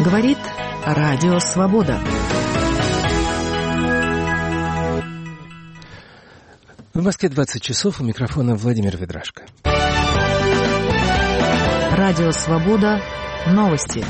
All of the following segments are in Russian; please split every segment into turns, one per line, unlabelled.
Говорит Радио Свобода.
В Москве 20 часов, у микрофона Владимир Ведрашко.
Радио Свобода. Новости.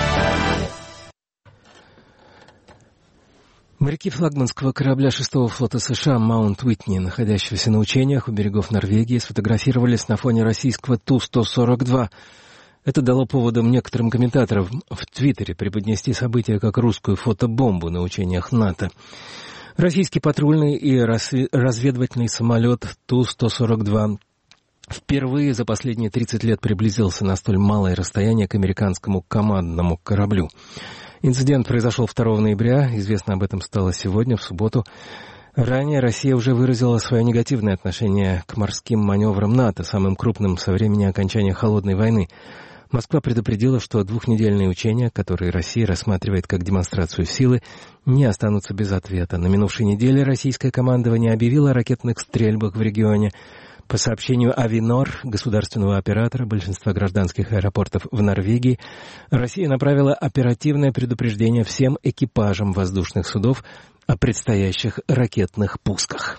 Моряки флагманского корабля 6-го флота США «Маунт Уитни», находящегося на учениях у берегов Норвегии, сфотографировались на фоне российского Ту-142. Это дало поводом некоторым комментаторам в Твиттере преподнести события как русскую фотобомбу на учениях НАТО. Российский патрульный и разведывательный самолет Ту-142 впервые за последние 30 лет приблизился на столь малое расстояние к американскому командному кораблю. Инцидент произошел 2 ноября, известно об этом стало сегодня, в субботу. Ранее Россия уже выразила свое негативное отношение к морским маневрам НАТО, самым крупным со времени окончания Холодной войны. Москва предупредила, что двухнедельные учения, которые Россия рассматривает как демонстрацию силы, не останутся без ответа. На минувшей неделе российское командование объявило о ракетных стрельбах в регионе. По сообщению Авинор, государственного оператора большинства гражданских аэропортов в Норвегии, Россия направила оперативное предупреждение всем экипажам воздушных судов о предстоящих ракетных пусках.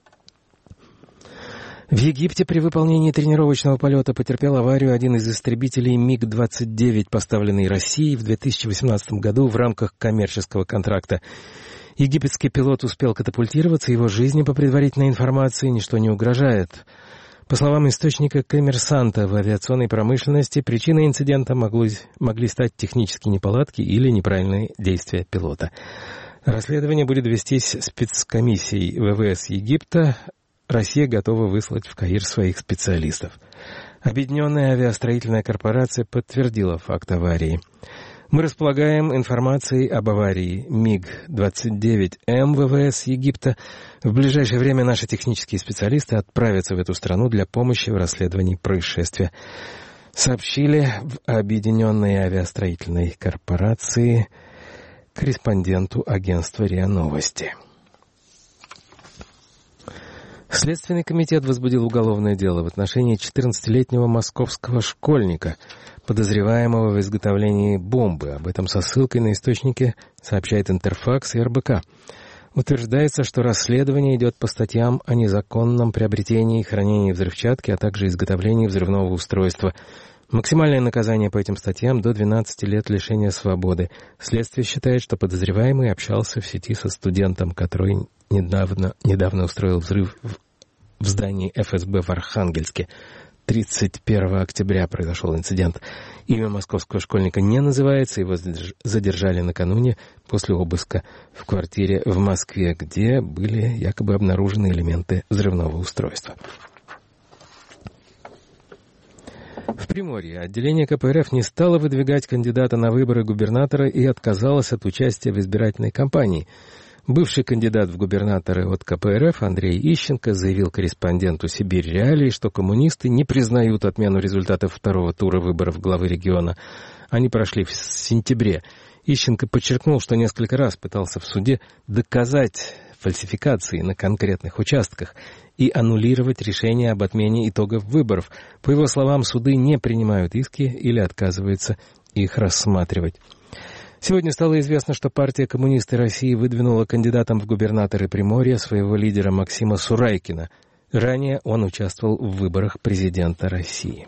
В Египте при выполнении тренировочного полета потерпел аварию один из истребителей МиГ-29, поставленный Россией в 2018 году в рамках коммерческого контракта. Египетский пилот успел катапультироваться, его жизни, по предварительной информации, ничто не угрожает. По словам источника «Коммерсанта», в авиационной промышленности причиной инцидента могли стать технические неполадки или неправильные действия пилота. Расследование будет вестись спецкомиссией ВВС Египта. Россия готова выслать в Каир своих специалистов. Объединенная авиастроительная корпорация подтвердила факт аварии. Мы располагаем информацией об аварии МиГ-29М ВВС Египта. В ближайшее время наши технические специалисты отправятся в эту страну для помощи в расследовании происшествия, сообщили в Объединенной авиастроительной корпорации корреспонденту агентства РИА Новости. Следственный комитет возбудил уголовное дело в отношении 14-летнего московского школьника, подозреваемого в изготовлении бомбы. Об этом со ссылкой на источники сообщает Интерфакс и РБК. Утверждается, что расследование идет по статьям о незаконном приобретении и хранении взрывчатки, а также изготовлении взрывного устройства. Максимальное наказание по этим статьям до 12 лет лишения свободы. Следствие считает, что подозреваемый общался в сети со студентом, который недавно устроил взрыв в здании ФСБ в Архангельске. 31 октября произошел инцидент. Имя московского школьника не называется, его задержали накануне после обыска в квартире в Москве, где были якобы обнаружены элементы взрывного устройства. В Приморье отделение КПРФ не стало выдвигать кандидата на выборы губернатора и отказалось от участия в избирательной кампании. Бывший кандидат в губернаторы от КПРФ Андрей Ищенко заявил корреспонденту «Сибирь Реалии», что коммунисты не признают отмену результатов второго тура выборов главы региона. Они прошли в сентябре. Ищенко подчеркнул, что несколько раз пытался в суде доказать фальсификации на конкретных участках и аннулировать решение об отмене итогов выборов. По его словам, суды не принимают иски или отказываются их рассматривать. Сегодня стало известно, что партия «Коммунисты России» выдвинула кандидатом в губернаторы Приморья своего лидера Максима Сурайкина. Ранее он участвовал в выборах президента России.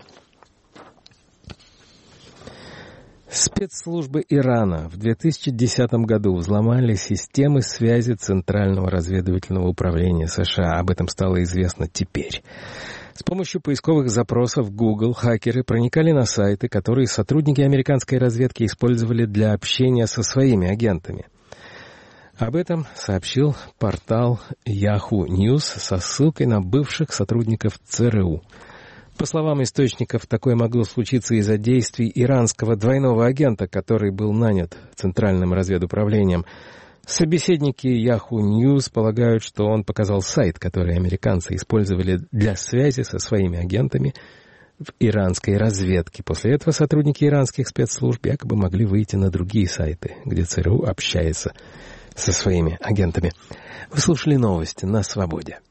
Спецслужбы Ирана в 2010 году взломали системы связи Центрального разведывательного управления США. Об этом стало известно теперь. С помощью поисковых запросов Google хакеры проникали на сайты, которые сотрудники американской разведки использовали для общения со своими агентами. Об этом сообщил портал Yahoo News со ссылкой на бывших сотрудников ЦРУ. По словам источников, такое могло случиться из-за действий иранского двойного агента, который был нанят Центральным разведуправлением. Собеседники Yahoo News полагают, что он показал сайт, который американцы использовали для связи со своими агентами в иранской разведке. После этого сотрудники иранских спецслужб якобы могли выйти на другие сайты, где ЦРУ общается со своими агентами. Вы слушали новости на Свободе.